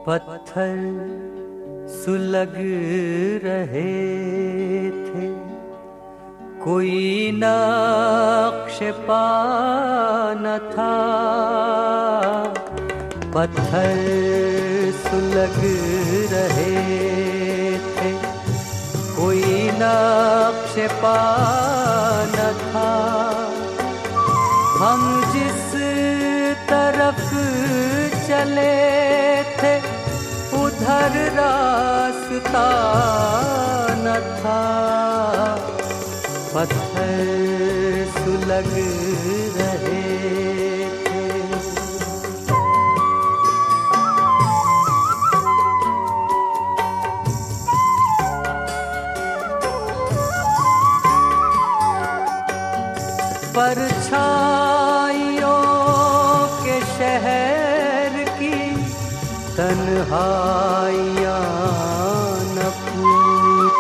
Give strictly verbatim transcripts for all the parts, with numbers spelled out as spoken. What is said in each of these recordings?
पत्थर सुलग रहे थे, कोई नक्श पा न था। पत्थर सुलग रहे थे, कोई नक्श पा न था। हम जिस तरफ चले थे उधर रास्ता न था। पत्थर सुलग रहे थे। परछाइयों के शहर की तन्हाइयाँ न पूछ।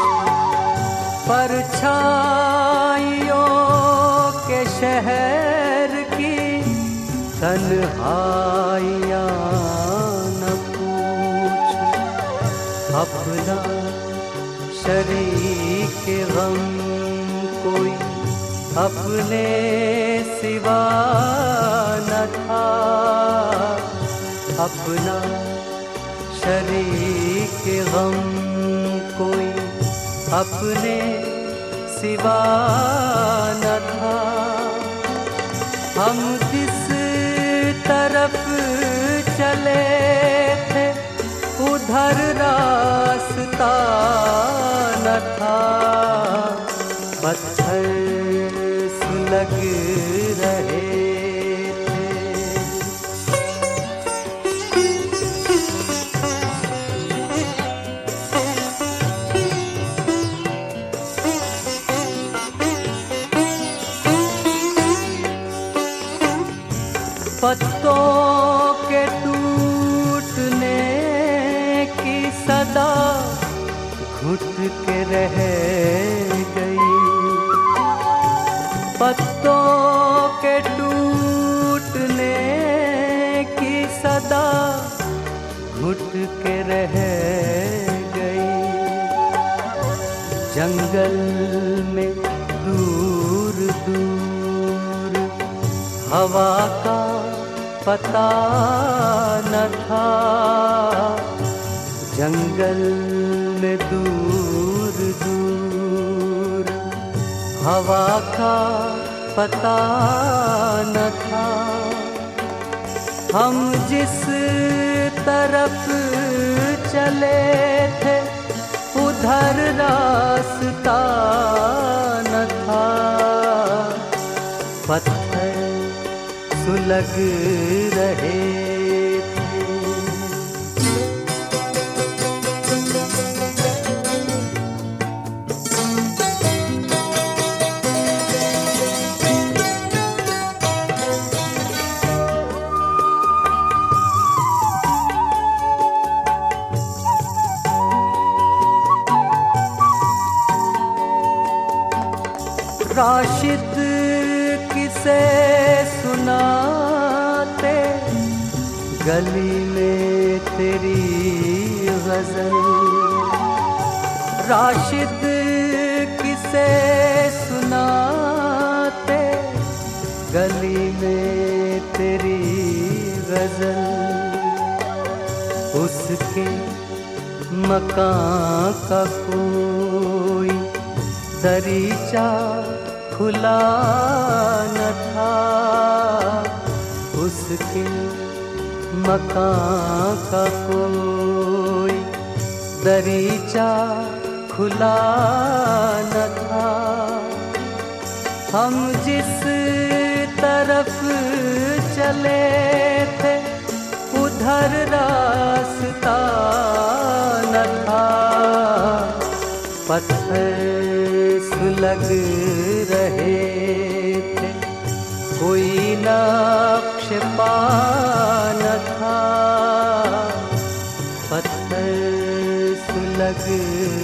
परछाइयों के शहर की तन्हाइयाँ न पूछ। अपना शरीक गम कोई अपने सिवा न था। अपना शरीक गम कोई अपने सिवा न था। हम जिस तरफ चले थे उधर रास्ता न था। पत्थर सुलग रहे पत्तों के टूटने की सदा घुट के रह गई। पत्तों के टूटने की सदा घुट के रह गई। जंगल में दूर दूर हवा का पता न था। जंगल में दूर दूर हवा का पता न था। हम जिस तरफ चले थे उधर रास्ता न था। पत्थर सुलग रहे थे। राशिद किसे सुनाते गली में तेरी गजल। राशिद किसे सुनाते गली में तेरी गजल। उसके मकान का कोई दरीचा खुला न था। उसके मकान का कोई दरीचा खुला न था। हम जिस तरफ चले थे उधर रास्ता न था। पत्थर सुलग रहे थे, कोई नक्श पा न था। पत्थर सुलग